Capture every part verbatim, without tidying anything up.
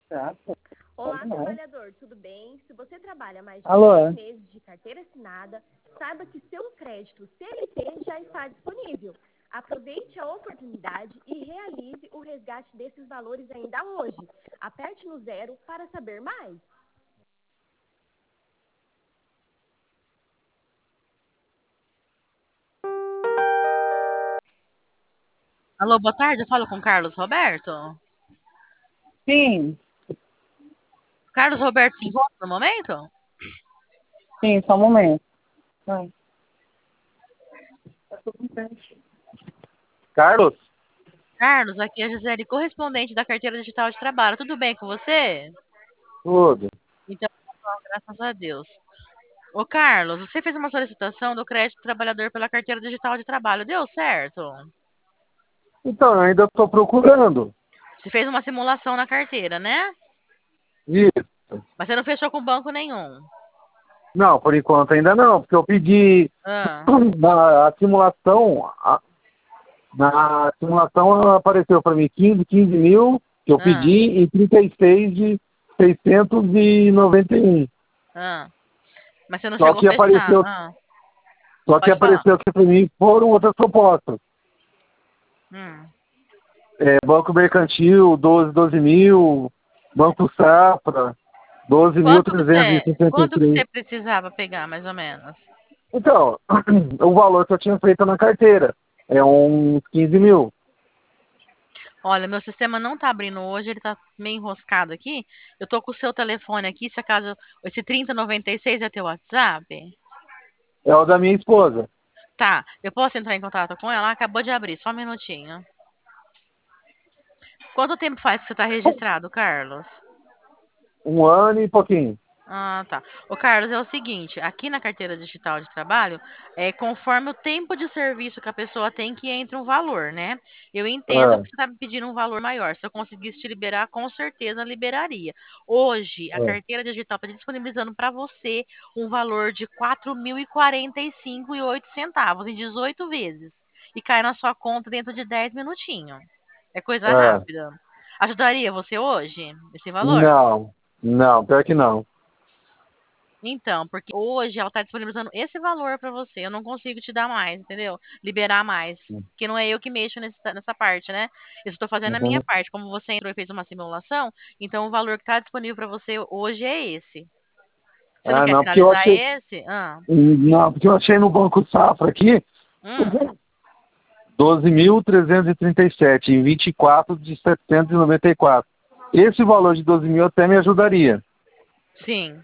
Olá, trabalhador, tudo bem? Se você trabalha mais de Alô? seis meses de carteira assinada, saiba que seu crédito C L T já está disponível. Aproveite a oportunidade e realize o resgate desses valores ainda hoje. Aperte no zero para saber mais. Alô, boa tarde, eu falo com o Carlos Roberto. Sim, Carlos Roberto se encontra no momento? sim, só um momento. Vai. Carlos? Carlos, aqui é a Gisele, correspondente da carteira digital de trabalho. Tudo bem com você? Tudo. Então, tá bom, graças a Deus. Ô, Carlos, você fez uma solicitação do crédito do trabalhador pela carteira digital de trabalho. Deu certo? Então, eu ainda estou procurando. Você fez uma simulação na carteira, né? Isso. Mas você não fechou com banco nenhum. Não, por enquanto ainda não, porque eu pedi Ah, na a simulação, a- na simulação apareceu para mim quinze, quinze mil, que eu ah, pedi, e trinta e seis de seiscentos e noventa e um. ah. Mas você não Só chegou a que fechar. apareceu, Ah, só que pode falar. apareceu que para mim foram outras propostas. Hum. É, Banco Mercantil, doze, doze mil, Banco Safra, doze mil Quanto que trezentos e você, sessenta e quanto que três. você precisava pegar, mais ou menos? Então, o valor que eu tinha feito na carteira é uns quinze mil. Olha, meu sistema não tá abrindo hoje, ele tá meio enroscado aqui. Eu tô com o seu telefone aqui, se acaso esse trinta noventa e seis é teu WhatsApp? É o da minha esposa. Tá, eu posso entrar em contato com ela? Acabou de abrir, só um minutinho. Quanto tempo faz que você tá registrado, Carlos? Um ano e pouquinho. Ah, tá. Ô, Carlos, é o seguinte, aqui na carteira digital de trabalho, é conforme o tempo de serviço que a pessoa tem que entra um valor, né? Eu entendo É, que você está me pedindo um valor maior. Se eu conseguisse te liberar, com certeza liberaria. Hoje, a é. carteira digital está disponibilizando para você um valor de quatro mil e quarenta e cinco e oito centavos em dezoito vezes. E cai na sua conta dentro de dez minutinhos. É coisa É. rápida. Ajudaria você hoje, esse valor? Não, não, pior que não. Então, porque hoje ela está disponibilizando esse valor para você. Eu não consigo te dar mais, entendeu? Liberar mais. Porque não é eu que mexo nesse- nessa parte, né? Eu estou fazendo a minha Uhum. parte. Como você entrou e fez uma simulação, então o valor que está disponível para você hoje é esse. Você não Ah, quer não, porque eu finalizar achei. esse? Ah, Não, porque eu achei no Banco Safra aqui hum, doze mil trezentos e trinta e sete em vinte e quatro de setecentos e noventa e quatro. Esse valor de doze mil até me ajudaria. sim.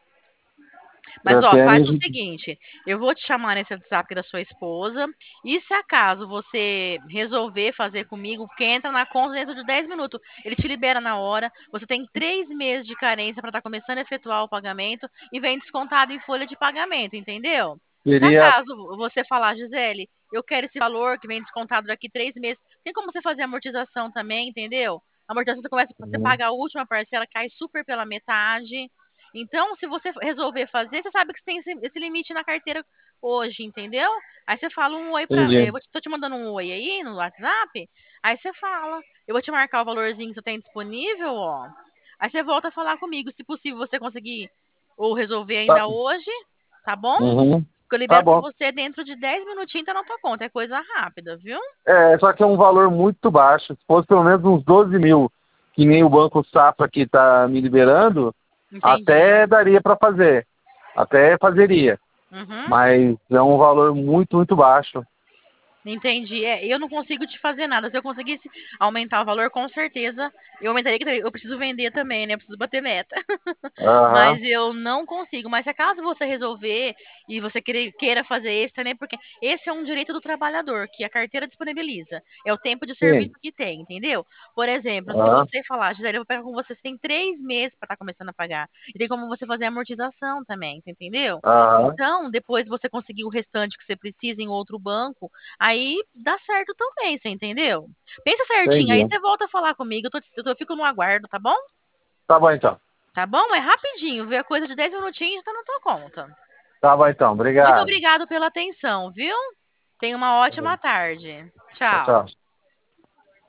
Mas, ó, Até me faz o aju- seguinte, eu vou te chamar nesse WhatsApp da sua esposa, e se acaso você resolver fazer comigo, porque entra na conta dentro de dez minutos, ele te libera na hora, você tem três meses de carência para estar começando a efetuar o pagamento, e vem descontado em folha de pagamento, entendeu? Se Seria. acaso você falar, Gisele, eu quero esse valor que vem descontado daqui três meses, tem como você fazer amortização também, entendeu? A amortização você começa, você Uhum. paga a última parcela, cai super pela metade, então, se você resolver fazer, você sabe que você tem esse, esse limite na carteira hoje, entendeu? Aí você fala um oi pra. Eu Entendi. vou te- tô te mandando um oi aí no WhatsApp. Aí você fala. Eu vou te marcar o valorzinho que você tem disponível, ó. Aí você volta a falar comigo. Se possível, você conseguir ou resolver Tá. ainda hoje, tá bom? Uhum. Que eu Tá libero pra bom. você dentro de dez minutinhos, tá na tua conta. É coisa rápida, viu? É, só que é um valor muito baixo. Se fosse pelo menos uns doze mil, que nem o Banco Safra que está me liberando, Entendi. até daria para fazer. Até fazeria. Uhum. Mas é um valor muito, muito baixo. Entendi. É, eu não consigo te fazer nada. Se eu conseguisse aumentar o valor, com certeza eu aumentaria. Que eu preciso vender também, né? Eu preciso bater meta. Aham. Mas eu não consigo. Mas se acaso você resolver e você querer, queira fazer esse também, porque esse é um direito do trabalhador que a carteira disponibiliza. É o tempo de serviço Sim. que tem, entendeu? Por exemplo, se Aham. você falar, Gisele, eu vou pegar com você, você tem três meses para estar começando a pagar. E tem como você fazer amortização também, você entendeu? Aham. Então, depois você conseguir o restante que você precisa em outro banco, aí dá certo também, você entendeu? Pensa certinho, aí Entendi. você volta a falar comigo, eu, tô, eu, tô- eu fico no aguardo, tá bom? Tá bom então. Tá bom? É rapidinho, vê a coisa de dez minutinhos e tá na tua conta. Tá bom então. Muito Obrigado. obrigado pela atenção, viu? Tenha uma ótima tarde. Tchau, Tchau. tchau.